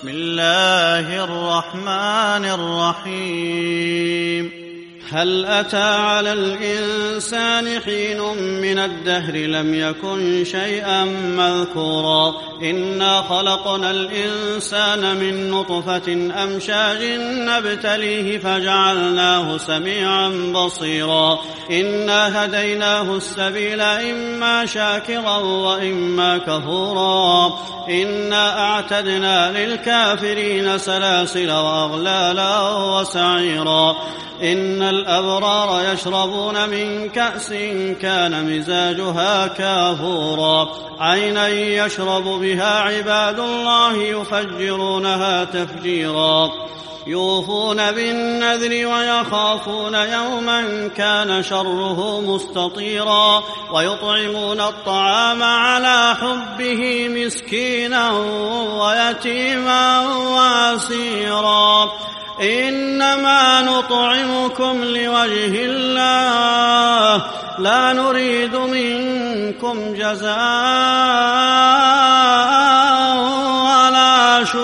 بسم الله الرحمن الرحيم هل أتى على الإنسان حين من الدهر لم يكن شيئا مذكورا إنا خلقنا الإنسان من نطفة أمشاج نبتليه فجعلناه سميعا بصيرا إنا هديناه السبيل إما شاكرا وإما كفورا إنا أعتدنا للكافرين سلاسل وأغلالا وسعيرا إن الأبرار يشربون من كأس كان مزاجها كافورا عينا يشرب بها عباد الله يفجرونها تفجيرا يوفون بالنذر ويخافون يوما كان شره مستطيرا ويطعمون الطعام على حبه مسكينا ويتيما واسيرا إنما نطعمكم لوجه الله لا نريد منكم جزاء ولا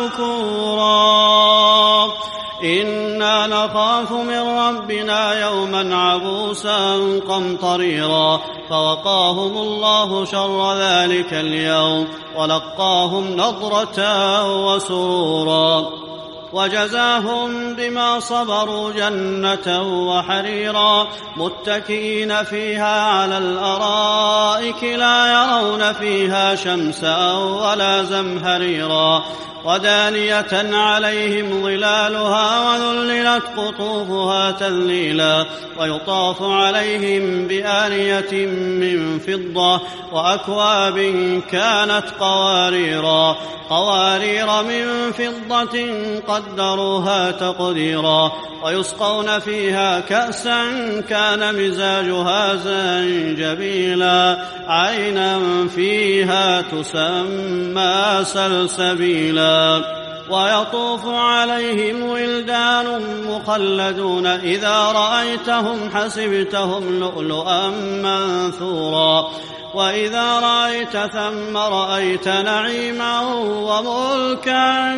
شكورا إنا نخاف من ربنا يوما عبوسا قمطريرا فوقاهم الله شر ذلك اليوم ولقاهم نضرة وسرورا وجزاهم بما صبروا جنة وحريرا متكئين فيها على الأرائك لا يرون فيها شمسا ولا زمهريرا ودانية عليهم ظلالها وذللت قطوفها تذليلا ويطاف عليهم بآنية من فضة وأكواب كانت قوارير من فضة قدروها تقديرا ويسقون فيها كأسا كان مزاجها زنجبيلا عينا فيها تسمى سلسبيلا ويطوف عليهم ولدان مخلدون إذا رأيتهم حسبتهم لؤلؤا منثورا وإذا رأيت ثم رأيت نعيما وملكا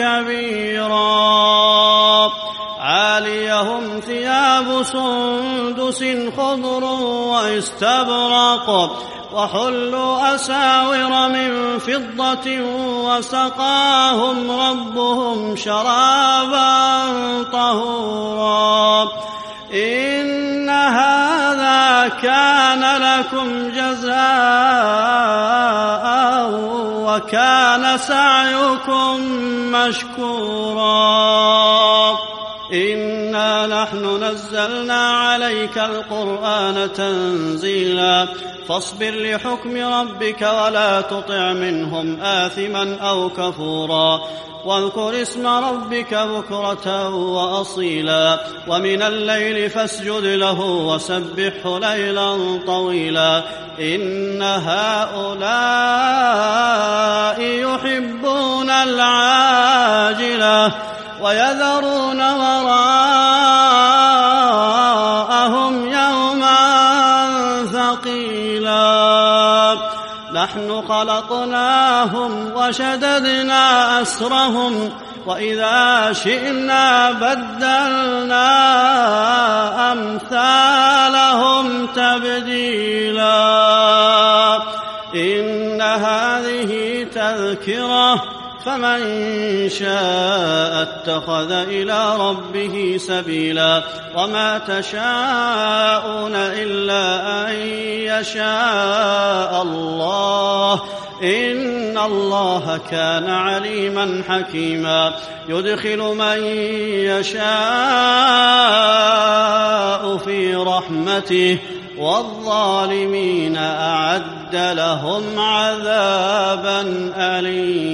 كبيرا عاليهم ثياب سندس خضر واستبرق وحلوا أساور من فضة وسقاهم ربهم شرابا طهورا إن هذا كان لكم جزاء وكان سعيكم مشكورا إنا نحن نزلنا عليك القرآن تنزيلا فاصبر لحكم ربك ولا تطع منهم آثما أو كفورا واذكر اسم ربك بكرة وأصيلا ومن الليل فاسجد له وسبحه ليلا طويلا إن هؤلاء يحبون العاجلة ويذرون وراءهم يوما ثقيلا نحن خلقناهم وشددنا أسرهم وإذا شئنا بدلنا أمثالهم تبديلا إن هذه تذكرة فمن شاء اتخذ إلى ربه سبيلا وما تشاءون إلا أن يشاء الله إن الله كان عليما حكيما يدخل من يشاء في رحمته والظالمين أعد لهم عذابا أليما